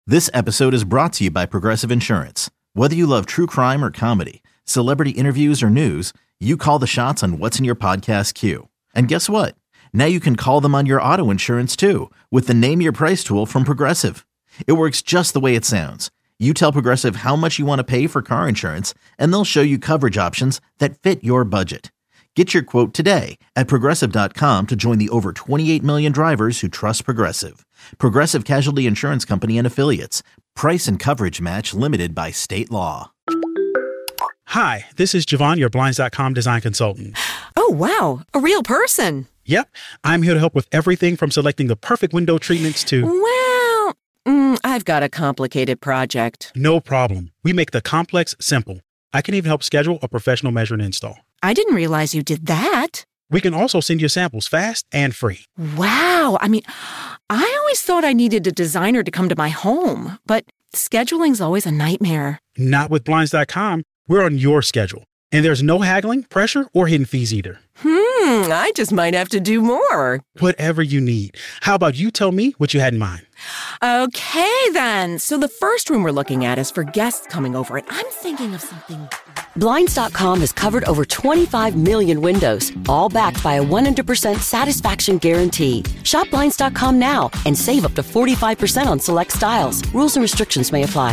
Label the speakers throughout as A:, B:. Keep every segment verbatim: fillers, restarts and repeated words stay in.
A: This episode is brought to you by Progressive Insurance. Whether you love true crime or comedy, celebrity interviews or news, you call the shots on what's in your podcast queue. And guess what? Now you can call them on your auto insurance too with the Name Your Price tool from Progressive. It works just the way it sounds. You tell Progressive how much you want to pay for car insurance, and they'll show you coverage options that fit your budget. Get your quote today at Progressive dot com to join the over twenty-eight million drivers who trust Progressive. Progressive Casualty Insurance Company and Affiliates. Price and coverage match limited by state law.
B: Hi, this is Javon, your Blinds dot com design consultant.
C: Oh, wow. A real person.
B: Yep. I'm here to help with everything from selecting the perfect window treatments to...
C: Well, mm, I've got a complicated project.
B: No problem. We make the complex simple. I can even help schedule a professional measure and install.
C: I didn't realize you did that.
B: We can also send you samples fast and free.
C: Wow. I mean, I always thought I needed a designer to come to my home, but scheduling's always a nightmare.
B: Not with Blinds dot com. We're on your schedule. And there's no haggling, pressure, or hidden fees either.
C: Hmm, I just might have to do more.
B: Whatever you need. How about you tell me what you had in mind?
C: Okay, then. So the first room we're looking at is for guests coming over, and I'm thinking of something...
D: Blinds dot com has covered over twenty-five million windows, all backed by a one hundred percent satisfaction guarantee. Shop Blinds dot com now and save up to forty-five percent on select styles. Rules and restrictions may apply.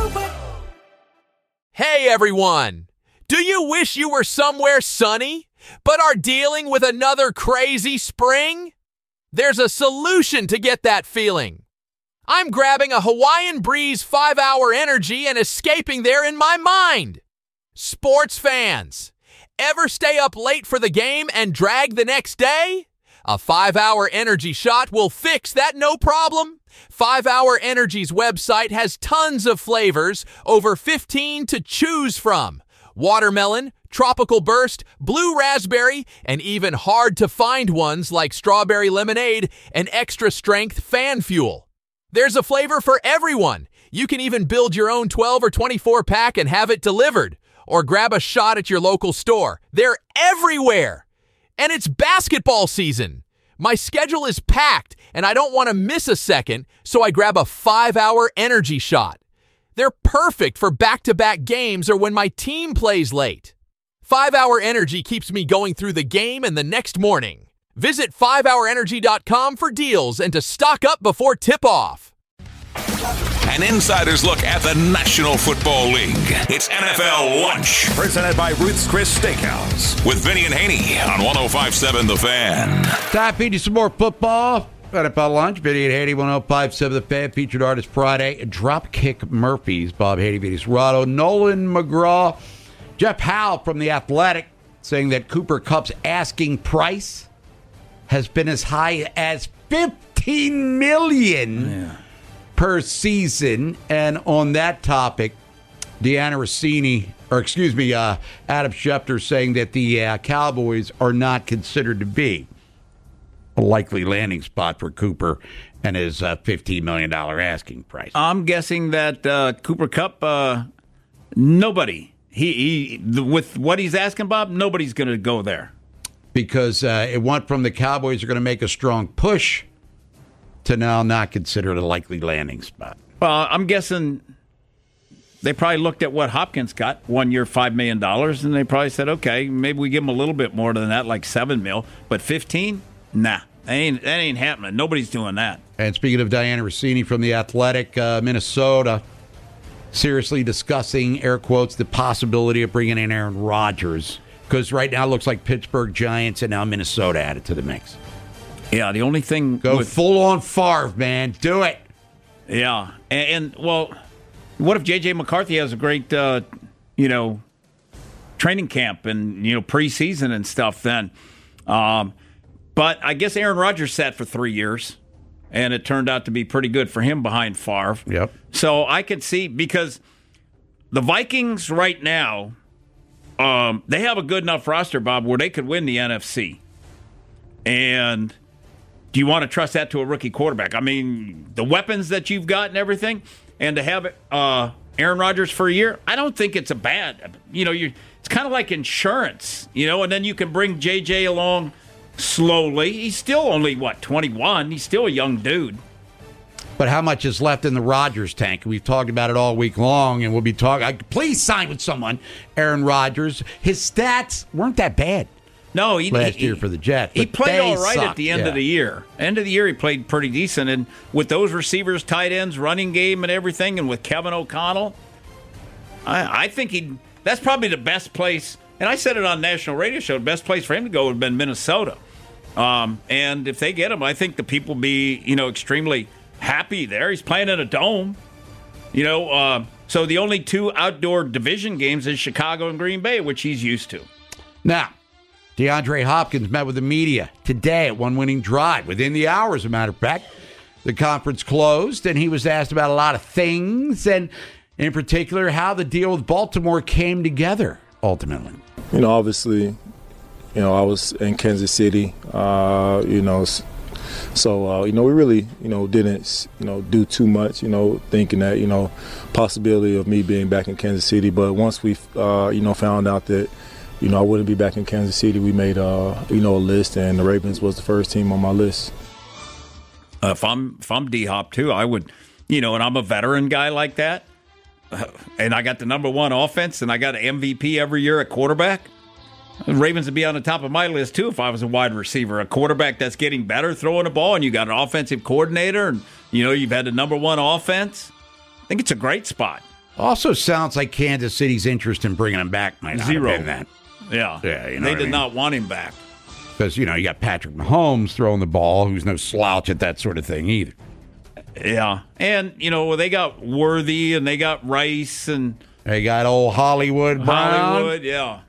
E: Hey, everyone! Do you wish you were somewhere sunny, but are dealing with another crazy spring? There's a solution to get that feeling. I'm grabbing a Hawaiian Breeze five hour Energy and escaping there in my mind. Sports fans, ever stay up late for the game and drag the next day? A five hour Energy shot will fix that no problem. five hour Energy's website has tons of flavors, over fifteen to choose from. Watermelon, tropical burst, blue raspberry, and even hard-to-find ones like strawberry lemonade and extra-strength fan fuel. There's a flavor for everyone. You can even build your own twelve or twenty-four pack and have it delivered. Or grab a shot at your local store. They're everywhere. And it's basketball season. My schedule is packed, and I don't want to miss a second, so I grab a five hour Energy shot. They're perfect for back-to-back games or when my team plays late. five hour Energy keeps me going through the game and the next morning. Visit five hour energy dot com for deals and to stock up before tip-off.
F: An insider's look at the National Football League. It's N F L Lunch.
G: Presented by Ruth's Chris Steakhouse.
F: With Vinny and Haney on one oh five point seven The Fan.
H: Time to feed you some more football. N F L Lunch. Vinny and Haney, one oh five point seven The Fan. Featured artist Friday. Dropkick Murphys. Bob Haney, Vinny Serrato. Nolan McGraw. Jeff Howe from The Athletic saying that Cooper Kupp's asking price has been as high as fifteen million dollars. Yeah. Per season. And on that topic, Deanna Rossini, or excuse me, uh, Adam Schefter saying that the uh, Cowboys are not considered to be a likely landing spot for Cooper and his uh, fifteen million dollars asking price.
I: I'm guessing that uh, Cooper Kupp, uh, nobody, he, he with what he's asking, Bob, nobody's going to go there.
H: Because uh, it went from the Cowboys are going to make a strong push to now not considered a likely landing spot.
I: Well, I'm guessing they probably looked at what Hopkins got, one year, five million dollars, and they probably said, okay, maybe we give him a little bit more than that, like seven mil, but fifteen? Nah, that ain't, that ain't happening. Nobody's doing that.
H: And speaking of Diana Rossini from The Athletic, uh, Minnesota, seriously discussing, air quotes, the possibility of bringing in Aaron Rodgers, because right now it looks like Pittsburgh Giants and now Minnesota added to the mix.
I: Yeah, the only thing...
H: Go
I: with,
H: full on Favre, man. Do it.
I: Yeah. And, and, well, what if J J. McCarthy has a great, uh, you know, training camp and, you know, preseason and stuff then? Um, but I guess Aaron Rodgers sat for three years, and it turned out to be pretty good for him behind Favre.
H: Yep.
I: So I could see, because the Vikings right now, um, they have a good enough roster, Bob, where they could win the N F C. And... do you want to trust that to a rookie quarterback? I mean, the weapons that you've got and everything, and to have uh, Aaron Rodgers for a year, I don't think it's a bad. You know, you it's kind of like insurance, you know, and then you can bring J J along slowly. He's still only, what, twenty-one? He's still a young dude.
H: But how much is left in the Rodgers tank? We've talked about it all week long, and we'll be talking. Please sign with someone, Aaron Rodgers. His stats weren't that bad.
I: No, he,
H: last
I: he,
H: year for the Jets.
I: He played all right
H: sucked.
I: at the end
H: yeah.
I: of the year. End of the year, he played pretty decent. And with those receivers, tight ends, running game, and everything, and with Kevin O'Connell, I, I think he that's probably the best place. And I said it on national radio show. The best place for him to go would have been Minnesota. Um, and if they get him, I think the people will be, you know, extremely happy there. He's playing in a dome. You know, uh, so the only two outdoor division games is Chicago and Green Bay, which he's used to.
H: Now, DeAndre Hopkins met with the media today at One Winning Drive. Within the hour, as a matter of fact, the conference closed, and he was asked about a lot of things, and in particular, how the deal with Baltimore came together ultimately.
J: You know, obviously, you know, I was in Kansas City, uh, you know, so, uh, you know, we really, you know, didn't, you know, do too much, you know, thinking that, you know, possibility of me being back in Kansas City. But once we, uh, you know, found out that, you know, I wouldn't be back in Kansas City, we made, uh, you know, a list, and the Ravens was the first team on my list.
I: Uh, if I'm if I'm D-Hop, too, I would, you know, and I'm a veteran guy like that, uh, and I got the number one offense, and I got an M V P every year at quarterback, the Ravens would be on the top of my list, too, if I was a wide receiver. A quarterback that's getting better throwing the ball, and you got an offensive coordinator, and, you know, you've had the number one offense. I think it's a great spot.
H: Also sounds like Kansas City's interest in bringing him back might not
I: Zero.
H: have been that.
I: Yeah,
H: yeah you know
I: they
H: did
I: I mean?
H: not
I: want him back.
H: Because, you know, you got Patrick Mahomes throwing the ball, who's no slouch at that sort of thing either.
I: Yeah, and, you know, they got Worthy, and they got Rice, and...
H: They got old Hollywood Brown.
I: Hollywood, yeah.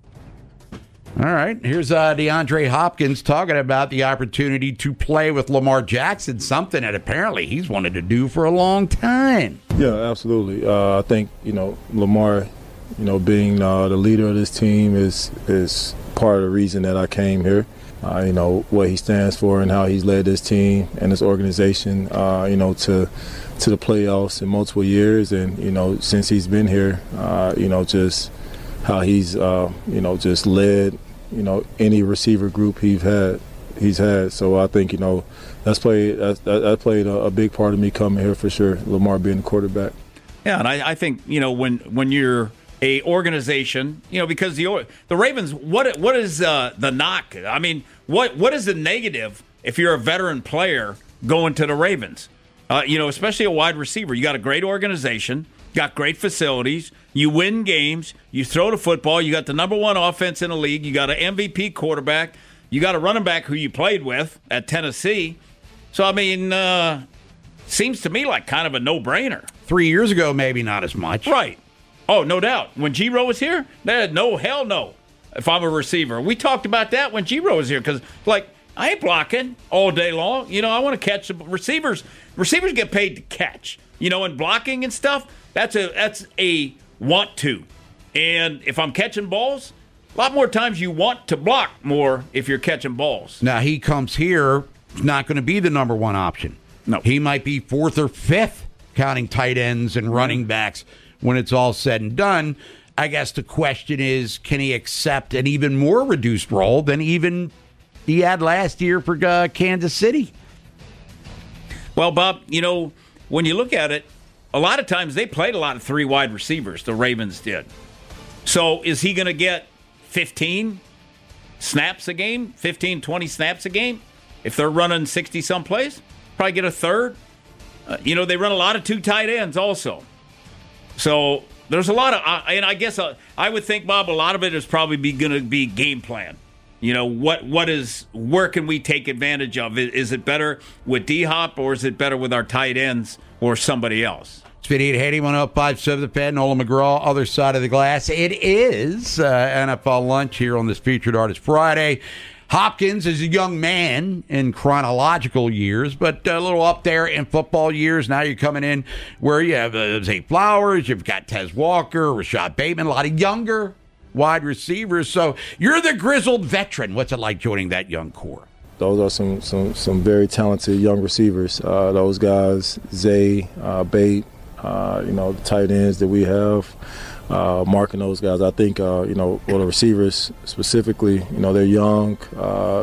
H: All right, here's uh, DeAndre Hopkins talking about the opportunity to play with Lamar Jackson, something that apparently he's wanted to do for a long time.
J: Yeah, absolutely. Uh, I think, you know, Lamar, you know, being uh, the leader of this team is is part of the reason that I came here. Uh, you know, what he stands for and how he's led this team and this organization, uh, you know, to to the playoffs in multiple years. And, you know, since he's been here, uh, you know, just how he's, uh, you know, just led, you know, any receiver group he's had. He's had. So I think, you know, that's played, that, that played a, a big part of me coming here for sure, Lamar being the quarterback.
I: Yeah, and I, I think, you know, when when you're a organization, you know, because the the Ravens, what what is uh, the knock? I mean, what what is the negative if you're a veteran player going to the Ravens? Uh, you know, especially a wide receiver. You got a great organization, got great facilities, you win games, you throw the football, you got the number one offense in the league, you got an M V P quarterback, you got a running back who you played with at Tennessee. So, I mean, uh, seems to me like kind of a no-brainer.
H: Three years ago, maybe not as much.
I: Right. Oh, no doubt. When G-Ro was here, eh, no, hell no, if I'm a receiver. We talked about that when G-Ro was here because, like, I ain't blocking all day long. You know, I want to catch the receivers. Receivers get paid to catch. You know, and blocking and stuff, that's a that's a want to. And if I'm catching balls, a lot more times you want to block more if you're catching balls.
H: Now, he comes here, not going to be the number one option.
I: No.
H: He might be fourth or fifth, counting tight ends and running backs when it's all said and done. I guess the question is, can he accept an even more reduced role than even he had last year for uh, Kansas City?
I: Well, Bob, you know, when you look at it, a lot of times they played a lot of three wide receivers, the Ravens did. So is he going to get fifteen snaps a game, fifteen, twenty snaps a game? If they're running sixty-some plays, probably get a third. Uh, you know, they run a lot of two tight ends also. So there's a lot of, uh, and I guess uh, I would think, Bob, a lot of it is probably be going to be game plan. You know, what what is, where can we take advantage of? Is, is it better with D-Hop or is it better with our tight ends or somebody else?
H: It's Vinny and Haney, one oh five seven The Fan, Nolan McGraw, other side of the glass. It is uh, N F L Lunch here on this Featured Artist Friday. Hopkins is a young man in chronological years, but a little up there in football years. Now you're coming in where you have uh, Zay Flowers, you've got Tez Walker, Rashad Bateman, a lot of younger wide receivers. So you're the grizzled veteran. What's it like joining that young core?
J: Those are some some, some very talented young receivers. Uh, those guys, Zay, uh, Bate, uh, you know, the tight ends that we have. Uh, marking those guys, I think, uh, you know, well, the receivers specifically, you know, they're young, uh,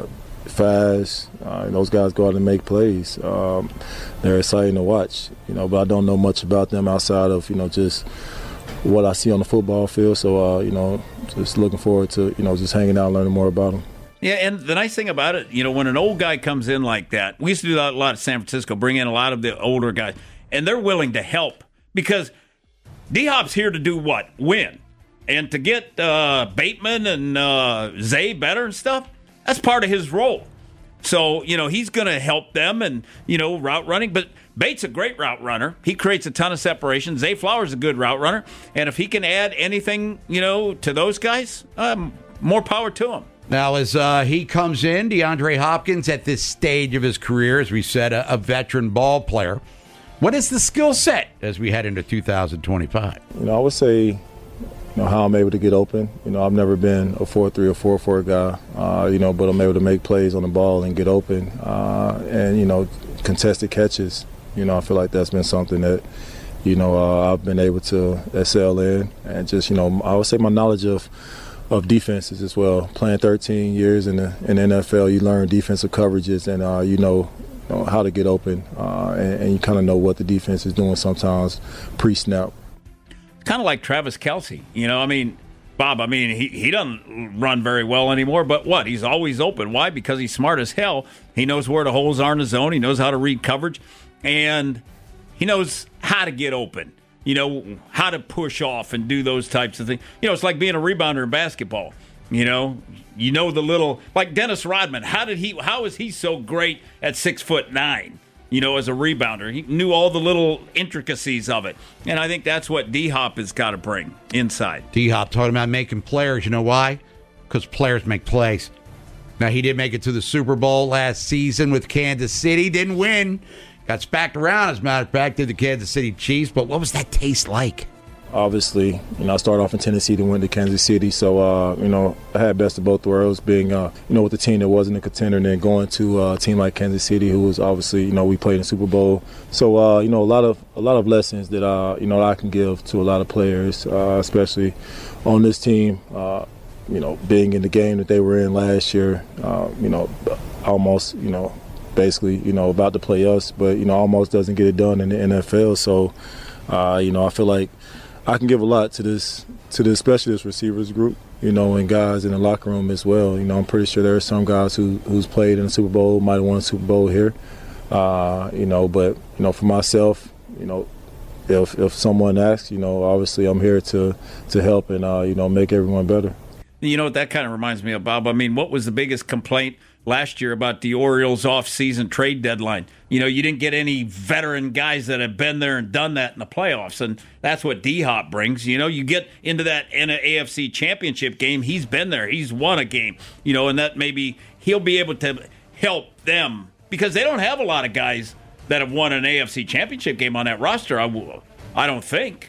J: fast. Uh, those guys go out and make plays. Um, they're exciting to watch, you know, but I don't know much about them outside of, you know, just what I see on the football field. So, uh, you know, just looking forward to, you know, just hanging out and learning more about them.
I: Yeah, and the nice thing about it, you know, when an old guy comes in like that, we used to do that a lot at San Francisco, bring in a lot of the older guys, and they're willing to help because D-Hop's here to do what? Win. And to get uh, Bateman and uh, Zay better and stuff, that's part of his role. So, you know, he's going to help them and, you know, route running. But Bates a great route runner. He creates a ton of separation. Zay Flowers a good route runner. And if he can add anything, you know, to those guys, um, more power to him.
H: Now, as uh, he comes in, DeAndre Hopkins, at this stage of his career, as we said, a, a veteran ball player. What is the skill set as we head into two thousand twenty-five?
J: You know, I would say, you know, how I'm able to get open. You know, I've never been a four three or four four guy, uh, you know, but I'm able to make plays on the ball and get open. Uh, and, you know, contested catches, you know, I feel like that's been something that, you know, uh, I've been able to excel in. And just, you know, I would say my knowledge of of defenses as well. Playing thirteen years in the, in the N F L, you learn defensive coverages and, uh, you know, you know, how to get open. Uh, and, and you kind of know what the defense is doing sometimes pre-snap.
I: Kind of like Travis Kelce. You know, I mean, Bob, I mean, he, he doesn't run very well anymore, but what? He's always open. Why? Because he's smart as hell. He knows where the holes are in the zone. He knows how to read coverage. And he knows how to get open. You know, how to push off and do those types of things. You know, it's like being a rebounder in basketball. You know, you know the little, like Dennis Rodman. How did he? How is he so great at six foot nine? You know, as a rebounder, he knew all the little intricacies of it, and I think that's what D-Hop has got to bring inside.
H: D-Hop talking about making players. You know why? Because players make plays. Now, he did make it to the Super Bowl last season with Kansas City. Didn't win. Got spacked around, as a matter of fact, did the Kansas City Chiefs. But what was that taste like?
J: Obviously, you know, I started off in Tennessee and went to Kansas City. So, uh, you know, I had best of both worlds, being, uh, you know, with a team that wasn't a contender and then going to uh, a team like Kansas City, who was obviously, you know, we played in the Super Bowl. So, uh, you know, a lot of a lot of lessons that, uh, you know, I can give to a lot of players, uh, especially on this team. Uh, you know, being in the game that they were in last year, uh, you know, almost, you know, basically, you know, about to play us, but, you know, almost doesn't get it done in the N F L. So, uh, you know, I feel like I can give a lot to this, to this, especially this receivers group, you know, and guys in the locker room as well. You know, I'm pretty sure there are some guys who who's played in the Super Bowl, might have won a Super Bowl here, uh, you know, but, you know, for myself, you know, if if someone asks, you know, obviously I'm here to, to help and, uh, you know, make everyone better.
I: You know what that kind of reminds me of, Bob? I mean, what was the biggest complaint last year about the Orioles off-season trade deadline? You know, you didn't get any veteran guys that have been there and done that in the playoffs, and that's what D-Hop brings. You know, you get into that in an A F C championship game, he's been there. He's won a game, you know, and that maybe he'll be able to help them because they don't have a lot of guys that have won an A F C championship game on that roster, I, I don't think.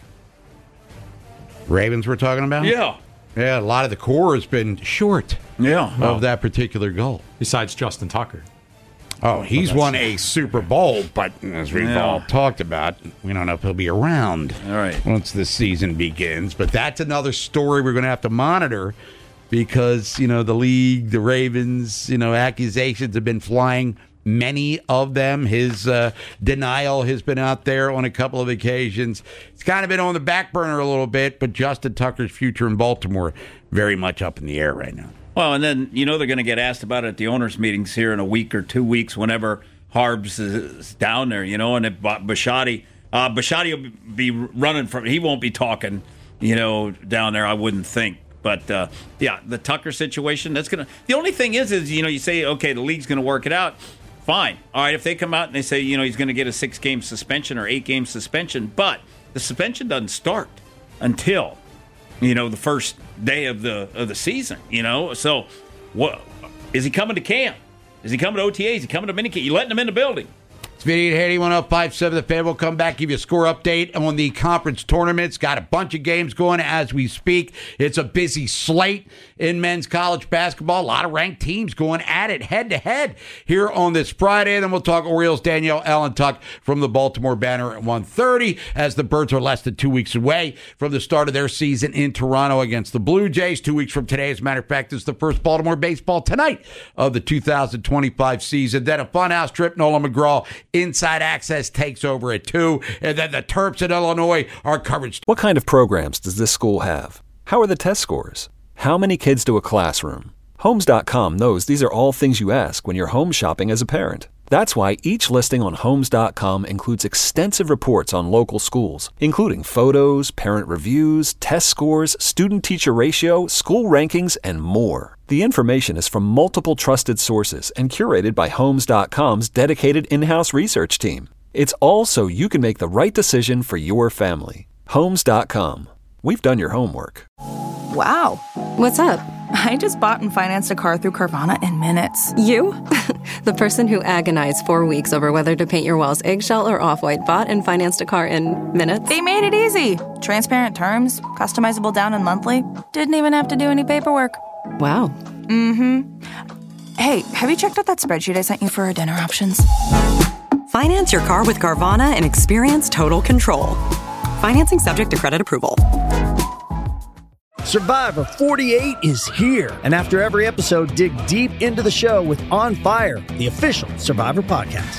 H: Ravens we're talking about?
I: Yeah.
H: Yeah, a lot of the core has been short
I: yeah,
H: of
I: well,
H: that particular goal.
K: Besides Justin Tucker.
H: Oh, he's
K: well,
H: won a Super Bowl, but as we've
I: yeah.
H: all talked about, we don't know if he'll be around
I: all right.
H: once the season begins. But that's another story we're going to have to monitor because, you know, the league, the Ravens, you know, accusations have been flying. Many of them, his uh, denial has been out there on a couple of occasions. It's kind of been on the back burner a little bit, but Justin Tucker's future in Baltimore very much up in the air right now.
I: Well, and then, you know, they're going to get asked about it at the owners' meetings here in a week or two weeks whenever Harbs is down there, you know, and if Bisciotti, uh, Bisciotti will be running from, he won't be talking, you know, down there, I wouldn't think. But, uh, yeah, the Tucker situation, that's going to, the only thing is, is, you know, you say, okay, the league's going to work it out. Fine. All right, if they come out and they say, you know, he's going to get a six-game suspension or eight-game suspension, but the suspension doesn't start until, you know, the first day of the of the season, you know? So, what is he coming to camp? Is he coming to O T A? Is he coming to minicamp? You letting him in the building?
H: It's Vinny and Haney, one oh five point seven The Fan. We'll come back, give you a score update on the conference tournaments. Got a bunch of games going as we speak. It's a busy slate in men's college basketball. A lot of ranked teams going at it head-to-head here on this Friday. Then we'll talk Orioles' Danielle Allentuck from the Baltimore Banner at one thirty as the Birds are less than two weeks away from the start of their season in Toronto against the Blue Jays. Two weeks from today, as a matter of fact, is the first Baltimore baseball tonight of the two thousand twenty-five season. Then a funhouse trip. Nolan McGraw, Inside Access, takes over at two. And then the Terps in Illinois are covered.
K: What kind of programs does this school have? How are the test scores? How many kids do a classroom? Homes dot com knows these are all things you ask when you're home shopping as a parent. That's why each listing on Homes dot com includes extensive reports on local schools, including photos, parent reviews, test scores, student-teacher ratio, school rankings, and more. The information is from multiple trusted sources and curated by Homes dot com's dedicated in-house research team. It's all so you can make the right decision for your family. Homes dot com. We've done your homework.
L: Wow. What's up? I just bought and financed a car through Carvana in minutes.
M: You? The person who agonized four weeks over whether to paint your walls eggshell or off-white bought and financed a car in minutes?
L: They made it easy. Transparent terms, customizable down and monthly. Didn't even have to do any paperwork.
M: Wow.
L: Mm-hmm. Hey, have you checked out that spreadsheet I sent you for our dinner options?
N: Finance your car with Carvana and experience total control. Financing subject to credit approval.
O: Survivor forty-eight is here. And after every episode, dig deep into the show with On Fire, the official Survivor podcast.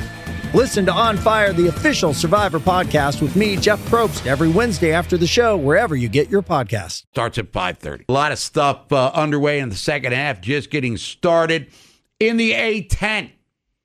O: Listen to On Fire, the official Survivor podcast with me, Jeff Probst, every Wednesday after the show, wherever you get your podcasts.
H: Starts at five thirty. A lot of stuff uh, underway in the second half, just getting started. In the A ten,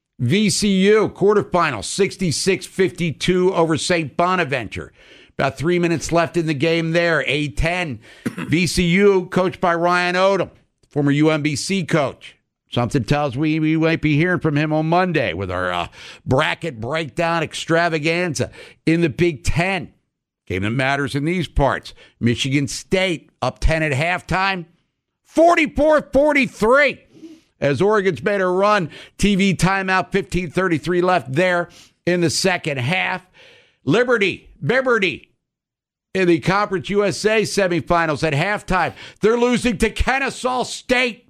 H: V C U quarterfinal, sixty-six fifty-two over Saint Bonaventure. About three minutes left in the game there. A ten, V C U, coached by Ryan Odom, former U M B C coach. Something tells me we might be hearing from him on Monday with our uh, bracket breakdown extravaganza in the Big Ten. Game that matters in these parts. Michigan State up ten at halftime, forty-four forty-three. As Oregon's made a run, T V timeout, fifteen thirty-three left there in the second half. Liberty, Liberty, in the Conference U S A semifinals at halftime. They're losing to Kennesaw State,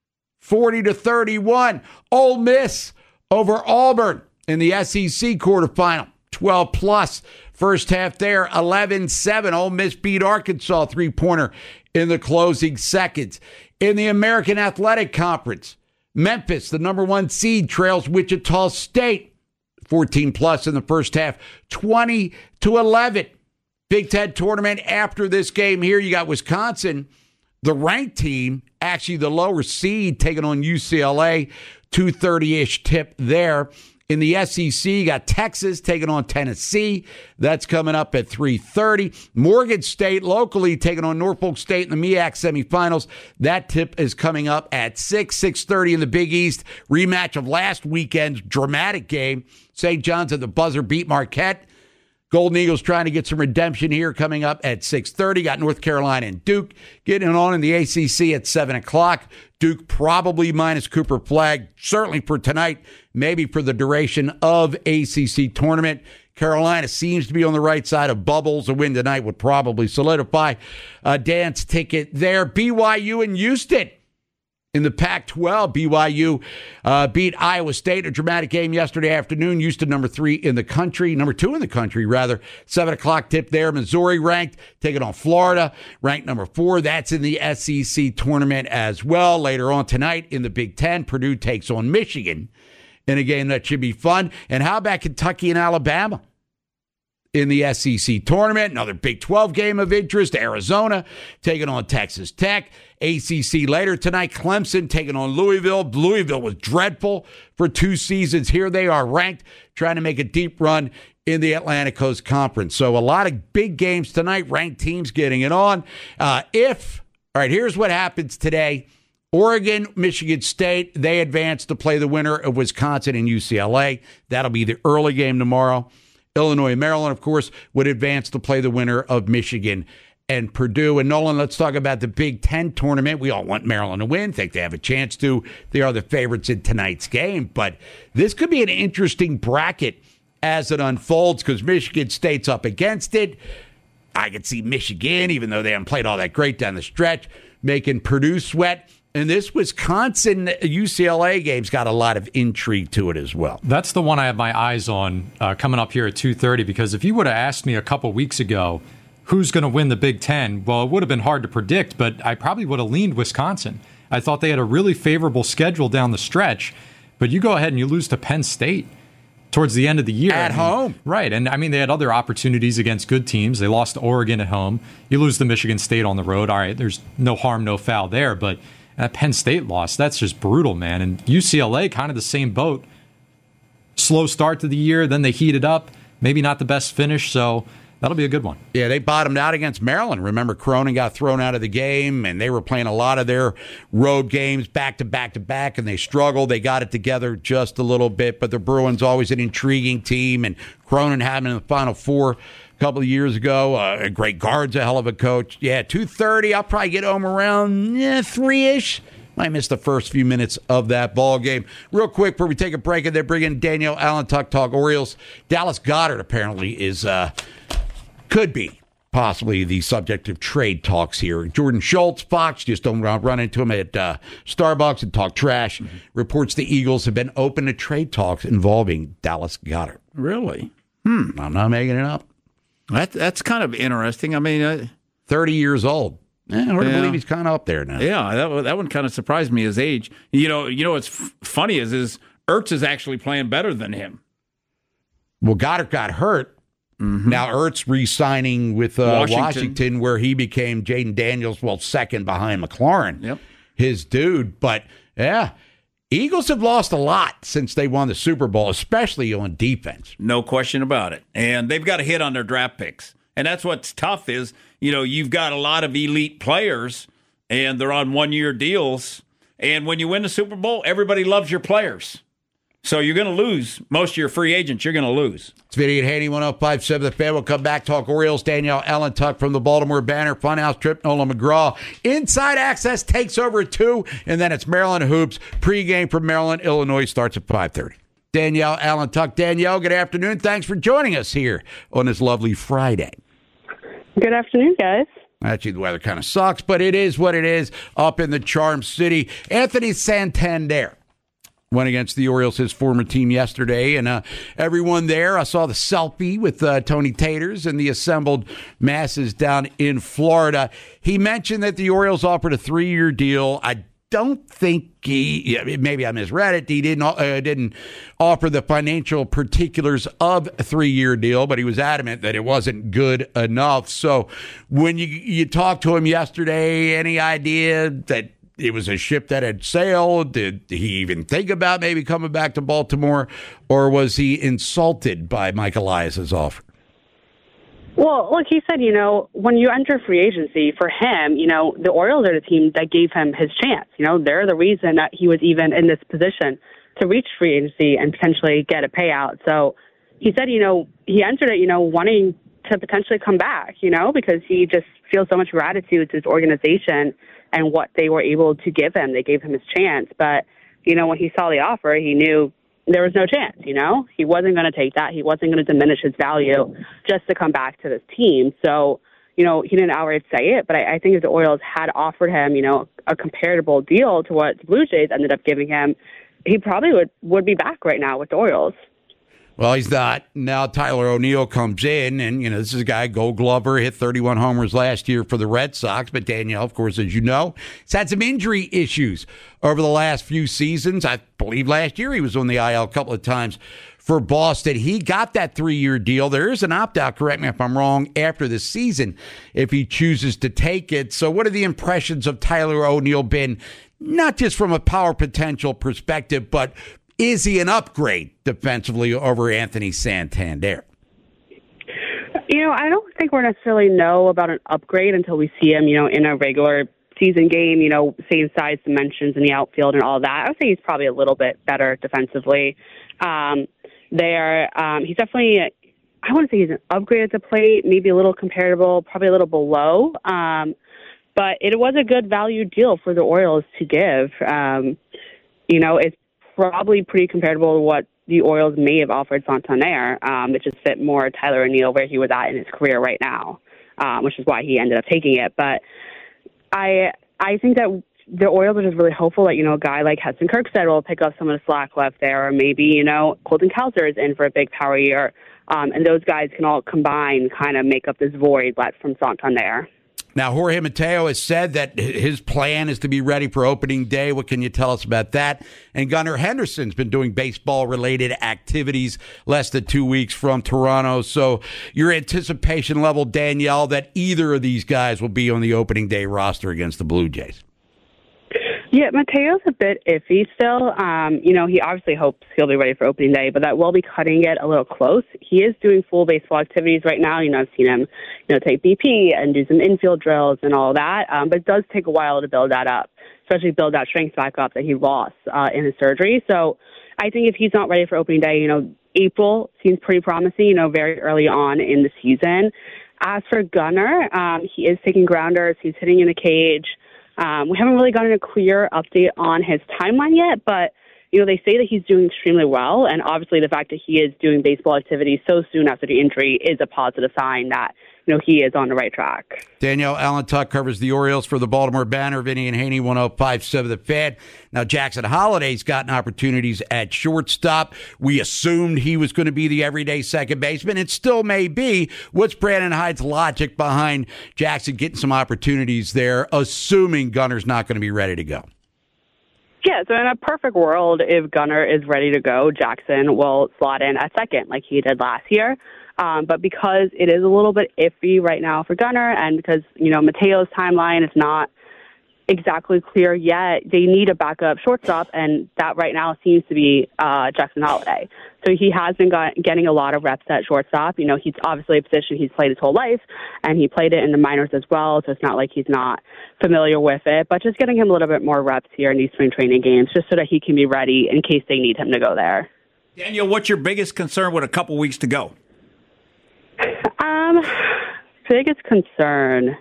H: forty to thirty-one. Ole Miss over Auburn in the S E C quarterfinal, twelve plus. First half there, eleven seven. Ole Miss beat Arkansas, three-pointer in the closing seconds. In the American Athletic Conference, Memphis, the number one seed, trails Wichita State, fourteen plus in the first half, twenty to eleven. Big Ten tournament after this game here, you got Wisconsin, the ranked team, actually the lower seed, taking on U C L A, two thirty-ish tip there. In the S E C, you got Texas taking on Tennessee. That's coming up at three thirty. Morgan State locally taking on Norfolk State in the MEAC semifinals. That tip is coming up at six, six thirty in the Big East. Rematch of last weekend's dramatic game. Saint John's at the buzzer beat Marquette. Golden Eagles trying to get some redemption here, coming up at six thirty. Got North Carolina and Duke getting on in the A C C at seven o'clock. Duke probably minus Cooper Flagg, certainly for tonight, maybe for the duration of A C C tournament. Carolina seems to be on the right side of bubbles. A win tonight would probably solidify a dance ticket there. B Y U and Houston. In the Pac twelve, B Y U uh, beat Iowa State, a dramatic game yesterday afternoon. Houston, number three in the country, number two in the country, rather. Seven o'clock tip there. Missouri ranked, taking on Florida, ranked number four. That's in the S E C tournament as well. Later on tonight in the Big Ten, Purdue takes on Michigan in a game that should be fun. And how about Kentucky and Alabama in the S E C tournament? Another Big twelve game of interest. Arizona taking on Texas Tech. A C C later tonight, Clemson taking on Louisville. Louisville was dreadful for two seasons. Here they are ranked, trying to make a deep run in the Atlantic Coast Conference. So a lot of big games tonight, ranked teams getting it on. Uh, if, all right, here's what happens today. Oregon, Michigan State, they advance to play the winner of Wisconsin and U C L A. That'll be the early game tomorrow. Illinois and Maryland, of course, would advance to play the winner of Michigan and Purdue. And Nolan, let's talk about the Big Ten tournament. We all want Maryland to win, think they have a chance to. They are the favorites in tonight's game. But this could be an interesting bracket as it unfolds because Michigan State's up against it. I could see Michigan, even though they haven't played all that great down the stretch, making Purdue sweat. And this Wisconsin U C L A game's got a lot of intrigue to it as well.
P: That's the one I have my eyes on uh, coming up here at two thirty, because if you would have asked me a couple weeks ago who's going to win the Big Ten, well, it would have been hard to predict, but I probably would have leaned Wisconsin. I thought they had a really favorable schedule down the stretch, but you go ahead and you lose to Penn State towards the end of the year.
H: At home.
P: Right, and I mean, they had other opportunities against good teams. They lost to Oregon at home. You lose to Michigan State on the road. All right, there's no harm, no foul there, but that Penn State loss, that's just brutal, man. And U C L A, kind of the same boat. Slow start to the year, then they heated up. Maybe not the best finish, so that'll be a good one.
H: Yeah, they bottomed out against Maryland. Remember, Cronin got thrown out of the game, and they were playing a lot of their road games back to back to back, and they struggled. They got it together just a little bit, but the Bruins always an intriguing team, and Cronin had them in the Final Four a couple of years ago. Uh, a great guard's a hell of a coach. Yeah, two thirty, I'll probably get home around eh, three-ish. Might miss the first few minutes of that ball game. Real quick, before we take a break, and they bring in Danielle Allentuck, talk Orioles. Dallas Goedert apparently is... Uh, could be possibly the subject of trade talks here. Jordan Schultz, Fox, just don't run into him at uh, Starbucks and talk trash, mm-hmm. reports the Eagles have been open to trade talks involving Dallas Goedert.
I: Really?
H: Hmm. I'm not making it up.
I: That, that's kind of interesting. I mean, uh,
H: thirty years old. Eh, hard
I: yeah.
H: to believe he's kind of up there now.
I: Yeah, that, that one kind of surprised me, his age. You know, you know what's f- funny is, is Ertz is actually playing better than him.
H: Well, Goddard got hurt. Mm-hmm. Now Ertz re-signing with uh, Washington. Washington, where he became Jaden Daniels, well, second behind McLaurin,
I: yep.
H: his dude. But, yeah, Eagles have lost a lot since they won the Super Bowl, especially on defense.
I: No question about it. And they've got a hit on their draft picks. And that's what's tough is, you know, you've got a lot of elite players, and they're on one-year deals. And when you win the Super Bowl, everybody loves your players. So you're going to lose. Most of your free agents, you're going to lose.
H: It's Vinny and Haney, one oh five point seven The Fan. We'll come back, talk Orioles. Danielle Allentuck from the Baltimore Banner. Funhouse Trip, Nolan McGraw. Inside Access takes over at two, and then it's Maryland Hoops. Pregame from Maryland, Illinois starts at five thirty. Danielle Allentuck. Danielle, good afternoon. Thanks for joining us here on this lovely Friday.
Q: Good afternoon, guys.
H: Actually, the weather kind of sucks, but it is what it is up in the Charm City. Anthony Santander went against the Orioles, his former team, yesterday, and uh, everyone there, I saw the selfie with uh, Tony Taters and the assembled masses down in Florida. He mentioned that the Orioles offered a three-year deal. I don't think he, yeah, maybe I misread it, he didn't, uh, didn't offer the financial particulars of a three-year deal, but he was adamant that it wasn't good enough. So when you, you talked to him yesterday, any idea that it was a ship that had sailed? Did he even think about maybe coming back to Baltimore, or was he insulted by Mike Elias's offer?
Q: Well, like he said, you know, when you enter free agency, for him, you know, the Orioles are the team that gave him his chance. You know, they're the reason that he was even in this position to reach free agency and potentially get a payout. So he said, you know, he entered it, you know, wanting to potentially come back, you know, because he just feels so much gratitude to his organization and what they were able to give him. They gave him his chance. But, you know, when he saw the offer, he knew there was no chance, you know? He wasn't going to take that. He wasn't going to diminish his value just to come back to this team. So, you know, he didn't outright say it, but I, I think if the Orioles had offered him, you know, a comparable deal to what the Blue Jays ended up giving him, he probably would, would be back right now with the Orioles.
H: Well, he's not. Now Tyler O'Neill comes in, and, you know, this is a guy, Gold Glover, hit thirty-one homers last year for the Red Sox. But Danielle, of course, as you know, has had some injury issues over the last few seasons. I believe last year he was on the I L a couple of times for Boston. He got that three-year deal. There is an opt-out, correct me if I'm wrong, after the season if he chooses to take it. So what are the impressions of Tyler O'Neill been, not just from a power potential perspective, but is he an upgrade defensively over Anthony Santander?
Q: You know, I don't think we're necessarily know about an upgrade until we see him, you know, in a regular season game, you know, same size dimensions in the outfield and all that. I would say he's probably a little bit better defensively. Um, there, um, he's definitely I want to say he's an upgrade at the plate, maybe a little comparable, probably a little below. Um, but it was a good value deal for the Orioles to give. Um, you know, it's probably pretty comparable to what the Orioles may have offered Santander. Um, it just fit more Tyler O'Neill where he was at in his career right now, um, which is why he ended up taking it. But I I think that the Orioles are just really hopeful that, you know, a guy like Hudson Kirkstead will pick up some of the slack left there, or maybe, you know, Colton Cowser is in for a big power year, um, and those guys can all combine, kind of make up this void left from Santander.
H: Now, Jorge Mateo has said that his plan is to be ready for opening day. What can you tell us about that? And Gunnar Henderson's been doing baseball-related activities less than two weeks from Toronto. So your anticipation level, Danielle, that either of these guys will be on the opening day roster against the Blue Jays?
Q: Yeah, Mateo's a bit iffy still. Um, you know, he obviously hopes he'll be ready for opening day, but that will be cutting it a little close. He is doing full baseball activities right now. You know, I've seen him, you know, take B P and do some infield drills and all that. Um, but it does take a while to build that up, especially build that strength back up that he lost uh, in his surgery. So I think if he's not ready for opening day, you know, April seems pretty promising, you know, very early on in the season. As for Gunnar, um, he is taking grounders. He's hitting in a cage. Um, we haven't really gotten a clear update on his timeline yet, but, you know, they say that he's doing extremely well, and obviously the fact that he is doing baseball activities so soon after the injury is a positive sign that, you know, he is on the right track.
H: Danielle Allentuck covers the Orioles for the Baltimore Banner. Vinny and Haney, one oh five point seven The Fan. Now, Jackson Holliday's gotten opportunities at shortstop. We assumed he was going to be the everyday second baseman. It still may be. What's Brandon Hyde's logic behind Jackson getting some opportunities there, assuming Gunner's not going to be ready to go?
Q: Yeah, so in a perfect world, if Gunnar is ready to go, Jackson will slot in at second like he did last year. Um, but because it is a little bit iffy right now for Gunnar, and because, you know, Mateo's timeline is not exactly clear yet, they need a backup shortstop, and that right now seems to be uh, Jackson Holliday. So he has been got, getting a lot of reps at shortstop. You know, he's obviously a position he's played his whole life, and he played it in the minors as well, so it's not like he's not familiar with it. But just getting him a little bit more reps here in these spring training games, just so that he can be ready in case they need him to go there.
I: Daniel, what's your biggest concern with a couple weeks to go?
Q: Um, biggest concern,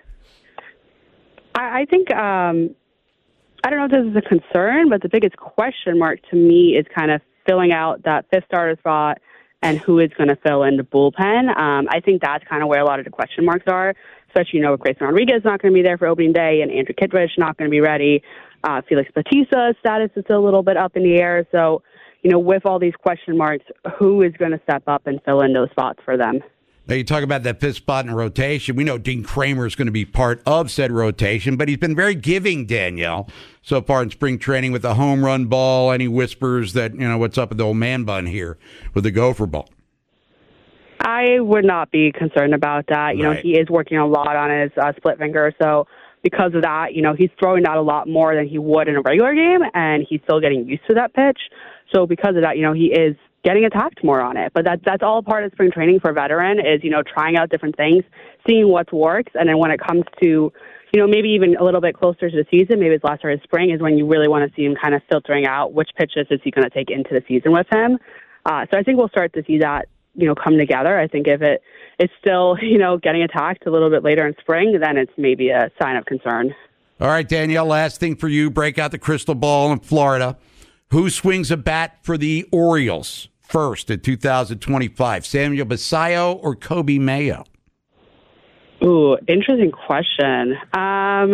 Q: I, I think, um, I don't know if this is a concern, but the biggest question mark to me is kind of filling out that fifth starter spot and who is going to fill in the bullpen. Um, I think that's kind of where a lot of the question marks are, especially, you know, with Grayson Rodriguez not going to be there for opening day and Andrew Kittredge not going to be ready. Uh, Felix Bautista's status is still a little bit up in the air. So, you know, with all these question marks, who is going to step up and fill in those spots for them?
H: Now, you talk about that fifth spot in a rotation. We know Dean Kramer is going to be part of said rotation, but he's been very giving, Danielle, so far in spring training with the home run ball. Any whispers that, you know, what's up with the old man bun here with the gopher ball?
Q: I would not be concerned about that. You right. know, he is working a lot on his uh, split finger, so because of that, you know, he's throwing out a lot more than he would in a regular game, and he's still getting used to that pitch. So because of that, you know, he is getting attacked more on it. But that, that's all part of spring training for a veteran is, you know, trying out different things, seeing what works. And then when it comes to, you know, maybe even a little bit closer to the season, maybe it's last or spring is when you really want to see him kind of filtering out which pitches is he going to take into the season with him. Uh, so I think we'll start to see that, you know, come together. I think if it it's still, you know, getting attacked a little bit later in spring, then it's maybe a sign of concern.
H: All right, Danielle, last thing for you. Break out the crystal ball in Florida. Who swings a bat for the Orioles first in two thousand twenty-five? Samuel Basallo or Kobe Mayo?
Q: Ooh, interesting question. Um,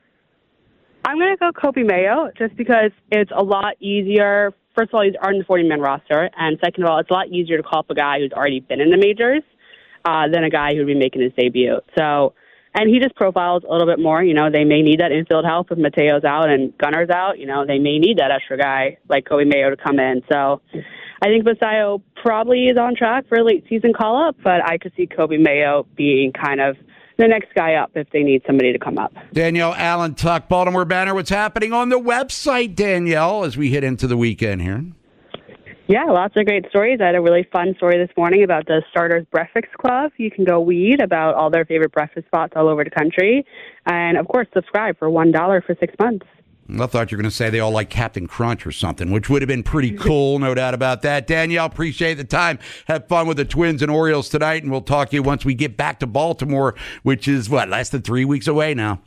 Q: I'm going to go Kobe Mayo just because it's a lot easier. First of all, he's already in the forty-man roster. And second of all, it's a lot easier to call up a guy who's already been in the majors uh, than a guy who would be making his debut. So, and he just profiles a little bit more. You know, they may need that infield help if Mateo's out and Gunner's out. You know, they may need that extra guy like Kobe Mayo to come in. So I think Basallo probably is on track for a late season call-up, but I could see Kobe Mayo being kind of the next guy up if they need somebody to come up.
H: Danielle Allentuck, Baltimore Banner. What's happening on the website, Danielle, as we hit into the weekend here?
Q: Yeah, lots of great stories. I had a really fun story this morning about the Starters Breakfast Club. You can go read about all their favorite breakfast spots all over the country. And, of course, subscribe for one dollar for six months.
H: I thought you were going to say they all like Captain Crunch or something, which would have been pretty cool, no doubt about that. Danielle, appreciate the time. Have fun with the Twins and Orioles tonight, and we'll talk to you once we get back to Baltimore, which is, what, less than three weeks away now.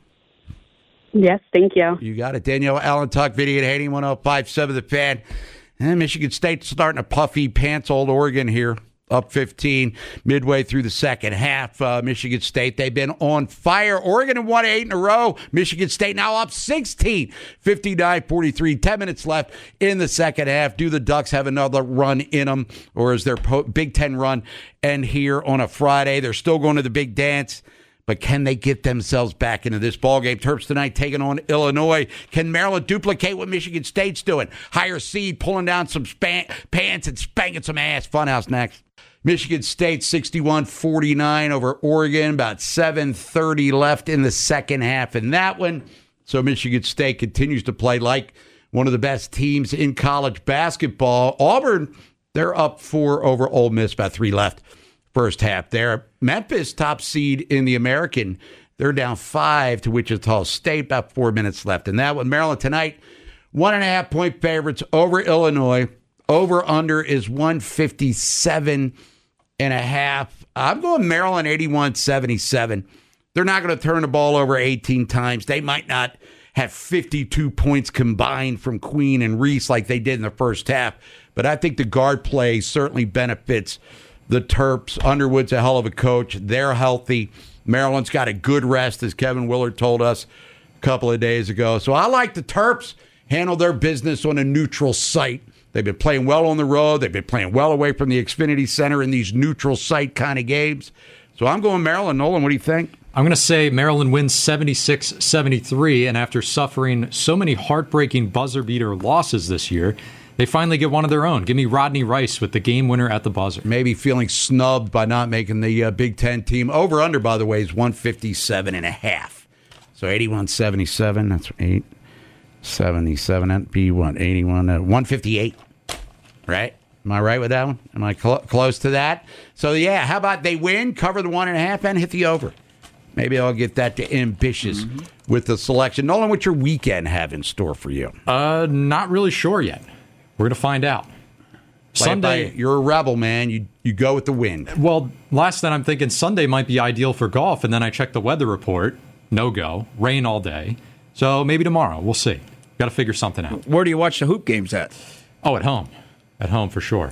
Q: Yes, thank you.
H: You got it. Danielle Allentuck, Vinny and Haney, one oh five point seven The Fan. And Michigan State starting a puffy pants old Oregon here. Up fifteen midway through the second half. Uh, Michigan State, they've been on fire. Oregon had won eight in a row. Michigan State now up sixteen, fifty-nine forty-three. Ten minutes left in the second half. Do the Ducks have another run in them, or is their po- Big Ten run end here on a Friday? They're still going to the big dance, but can they get themselves back into this ballgame? Terps tonight taking on Illinois. Can Maryland duplicate what Michigan State's doing? Higher seed, pulling down some span- pants and spanking some ass. Funhouse next. Michigan State sixty-one forty-nine over Oregon. About seven thirty left in the second half in that one. So Michigan State continues to play like one of the best teams in college basketball. Auburn, they're up four over Ole Miss. About three left first half there. Memphis, top seed in the American. They're down five to Wichita State. About four minutes left in that one. Maryland tonight, one and a half point favorites over Illinois. Over under is one fifty-seven and a half. I'm going Maryland eighty-one seventy-seven. They're not going to turn the ball over eighteen times. They might not have fifty-two points combined from Queen and Reese like they did in the first half. But I think the guard play certainly benefits the Terps. Underwood's a hell of a coach. They're healthy. Maryland's got a good rest, as Kevin Willard told us a couple of days ago. So I like the Terps handle their business on a neutral site. They've been playing well on the road. They've been playing well away from the Xfinity Center in these neutral site kind of games. So I'm going Maryland. Nolan, what do you think?
P: I'm going to say Maryland wins seventy-six seventy-three, and after suffering so many heartbreaking buzzer-beater losses this year, they finally get one of their own. Give me Rodney Rice with the game winner at the buzzer.
H: Maybe feeling snubbed by not making the uh, Big Ten team. Over-under, by the way, is one fifty-seven and a half. So eighty-one seventy-seven, that's eight. seventy-seven, that'd be what, eighty-one, uh, one fifty-eight, right? Am I right with that one? Am I cl- close to that? So, yeah, how about they win, cover the one and a half, and hit the over? Maybe I'll get that to ambitious mm-hmm. with the selection. Nolan, what's your weekend have in store for you?
P: Uh, not really sure yet. We're going to find out.
H: Play
P: Sunday,
H: by, you're a rebel, man. You you go with the wind.
P: Well, last night I'm thinking Sunday might be ideal for golf, and then I checked the weather report. No go. Rain all day. So maybe tomorrow. We'll see. Got to figure something out.
I: Where do you watch the hoop games at?
P: Oh, at home. At home for sure.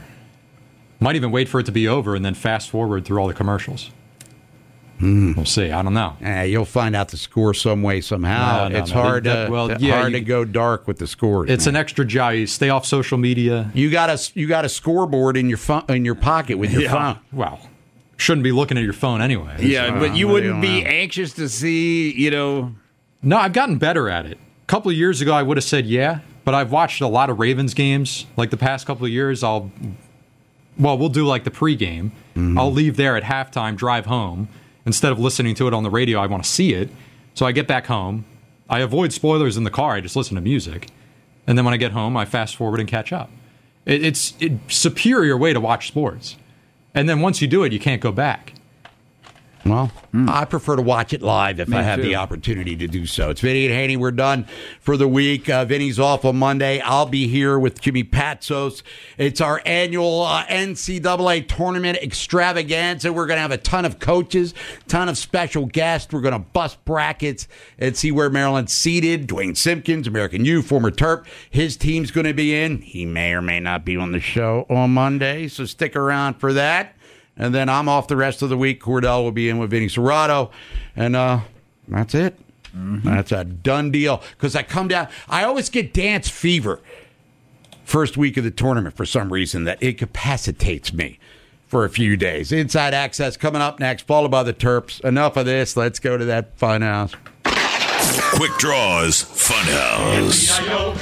P: Might even wait for it to be over and then fast forward through all the commercials.
H: Mm.
P: We'll see. I don't know.
H: Uh, you'll find out the score some way, somehow.
P: No, no,
H: it's
P: no.
H: hard,
P: that,
H: to,
P: well,
H: to,
P: yeah,
H: hard
P: you,
H: to go dark with the scores.
P: It's
H: man.
P: an extra job. You stay off social media.
H: You got a, you got a scoreboard in your phone, in your pocket with your
P: yeah.
H: phone.
P: Well, shouldn't be looking at your phone anyway.
I: Yeah,
H: so,
I: but you
H: uh,
I: wouldn't be
H: know.
I: anxious to see, you know.
P: No, I've gotten better at it. A couple of years ago, I would have said yeah, but I've watched a lot of Ravens games. Like the past couple of years, I'll, well, we'll do like the pregame. Mm-hmm. I'll leave there at halftime, drive home. Instead of listening to it on the radio, I want to see it. So I get back home. I avoid spoilers in the car. I just listen to music. And then when I get home, I fast forward and catch up. It, it's a superior way to watch sports. And then once you do it, you can't go back.
H: Well, mm. I prefer to watch it live if
I: Me
H: I have
I: too.
H: the opportunity to do so. It's Vinny and Haney. We're done for the week. Uh, Vinny's off on Monday. I'll be here with Jimmy Patsos. It's our annual uh, N C double A tournament extravaganza. We're going to have a ton of coaches, ton of special guests. We're going to bust brackets and see where Maryland's seated. Dwayne Simpkins, American U, former Terp. His team's going to be in. He may or may not be on the show on Monday, so stick around for that. And then I'm off the rest of the week. Cordell will be in with Vinny Serrato. And uh, that's it. Mm-hmm. That's a done deal. Because I come down, I always get dance fever first week of the tournament for some reason that incapacitates me for a few days. Inside Access coming up next, followed by the Terps. Enough of this. Let's go to that Funhouse.
F: Quick Draws Funhouse.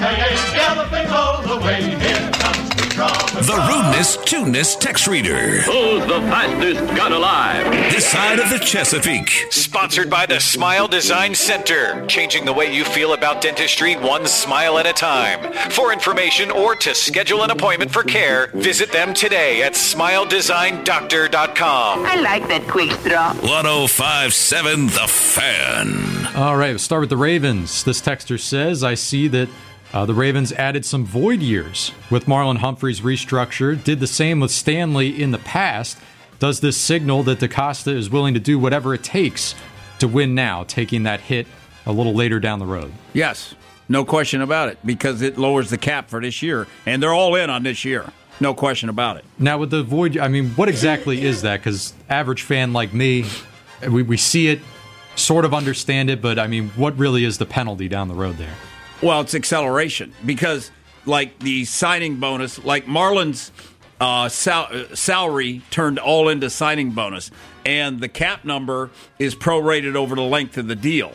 F: The Rudeness Tuneness Text Reader.
R: Who's the fastest gun alive?
F: This side of the Chesapeake.
S: Sponsored by the Smile Design Center. Changing the way you feel about dentistry one smile at a time. For information or to schedule an appointment for care, visit them today at smile design doctor dot com.
T: I like that quick draw.
F: one oh five point seven The Fan.
P: All right, we'll start with with the Ravens. This texter says, I see that uh, the Ravens added some void years with Marlon Humphrey's restructure, did the same with Stanley in the past. Does this signal that DaCosta is willing to do whatever it takes to win now, taking that hit a little later down the road?
I: Yes, no question about it, because it lowers the cap for this year, and they're all in on this year. No question about it.
P: Now, with the void, I mean, what exactly is that? Because average fan like me, we, we see it, sort of understand it, but, I mean, what really is the penalty down the road there?
I: Well, it's acceleration, because, like, the signing bonus, like Marlon's uh, sal- salary turned all into signing bonus, and the cap number is prorated over the length of the deal.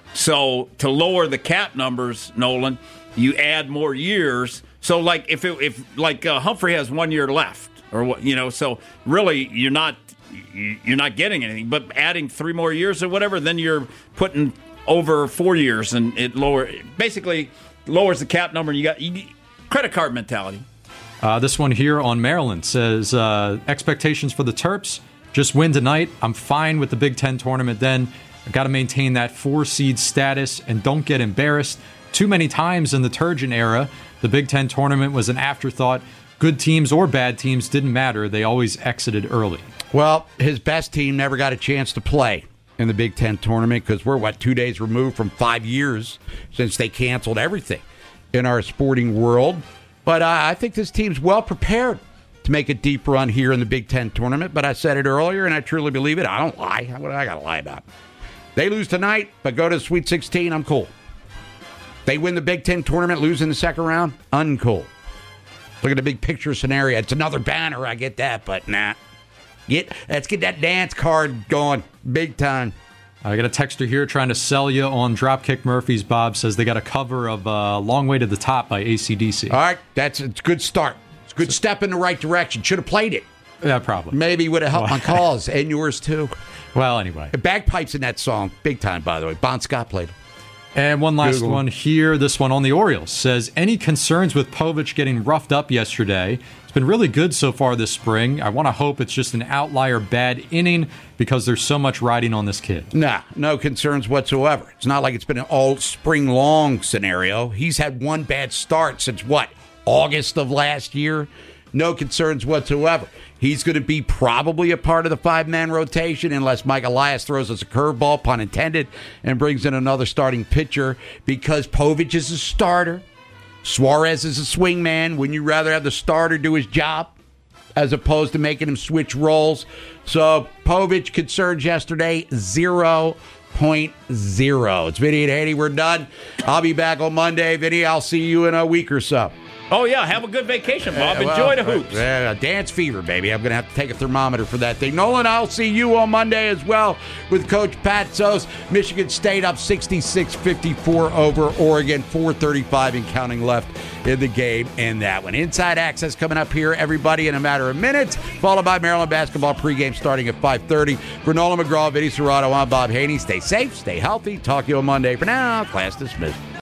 I: So to lower the cap numbers, Nolan, you add more years. So like if it, if like uh, Humphrey has one year left, or what, you know, so really you're not you're not getting anything. But adding three more years or whatever, then you're putting over four years, and it lower basically lowers the cap number. And you got you, credit card mentality.
P: Uh, this one here on Maryland says uh, expectations for the Terps: just win tonight. I'm fine with the Big Ten tournament. Then I've got to maintain that four seed status and don't get embarrassed. Too many times in the Turgeon era, the Big Ten tournament was an afterthought. Good teams or bad teams didn't matter. They always exited early.
H: Well, his best team never got a chance to play in the Big Ten tournament because we're, what, two days removed from five years since they canceled everything in our sporting world. But uh, I think this team's well prepared to make a deep run here in the Big Ten tournament. But I said it earlier, and I truly believe it. I don't lie. What do I got to lie about? They lose tonight, but go to the Sweet sixteen, I'm cool. They win the Big Ten tournament, lose in the second round, uncool. Look at the big picture scenario. It's another banner, I get that, but nah. Get, let's get that dance card going big time.
P: I got a texter here trying to sell you on Dropkick Murphys. Bob says they got a cover of uh, Long Way to the Top by A C D C.
H: All right, that's a good start. It's a good step in the right direction. Should have played it.
P: Yeah, probably.
H: Maybe would have helped my cause and yours too.
P: Well, anyway.
H: The bagpipes in that song, big time, by the way. Bon Scott played it.
P: And one last
H: Google.
P: one here. This one on the Orioles says, any concerns with Povich getting roughed up yesterday? It's been really good so far this spring. I want to hope it's just an outlier bad inning because there's so much riding on this kid.
H: Nah, no concerns whatsoever. It's not like it's been an all spring long scenario. He's had one bad start since what, August of last year? No concerns whatsoever. He's going to be probably a part of the five-man rotation unless Mike Elias throws us a curveball, pun intended, and brings in another starting pitcher because Povich is a starter. Suarez is a swingman. Wouldn't you rather have the starter do his job as opposed to making him switch roles? So Povich concerns yesterday, zero point zero. It's Vinny and Haney. We're done. I'll be back on Monday. Vinny, I'll see you in a week or so.
I: Oh, yeah, have a good vacation, Bob.
H: Uh, well,
I: Enjoy the hoops.
H: Uh, dance fever, baby. I'm going to have to take a thermometer for that thing. Nolan, I'll see you on Monday as well with Coach Pat Sos. Michigan State up sixty-six fifty-four over Oregon, four thirty-five and counting left in the game in that one. Inside Access coming up here, everybody, in a matter of minutes, followed by Maryland basketball pregame starting at five thirty. For Nolan McGraw, Vinny Serrato, I'm Bob Haney. Stay safe, stay healthy. Talk to you on Monday. For now, class dismissed.